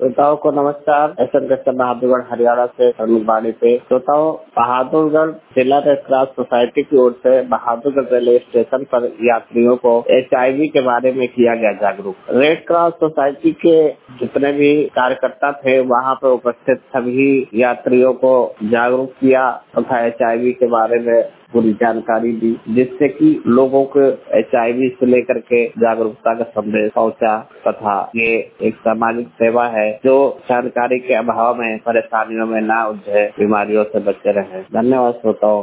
श्रोताओं को नमस्कार। एसएन कश्यप बहादुरगढ़ हरियाणा से बाड़ी पे। श्रोताओं, बहादुरगढ़ जिला रेड क्रॉस सोसाइटी की ओर से बहादुरगढ़ रेलवे स्टेशन पर यात्रियों को HIV के बारे में किया गया जागरूक। रेड क्रॉस सोसाइटी के जितने भी कार्यकर्ता थे वहाँ पर उपस्थित सभी यात्रियों को जागरूक किया तथा HIV के बारे में पूरी जानकारी दी, जिससे कि लोगों को HIV से लेकर के जागरूकता का संदेश पहुंचा तथा ये एक सामाजिक सेवा है जो जानकारी के अभाव में परेशानियों में ना उलझे, बीमारियों से बचे रहे। धन्यवाद श्रोताओं।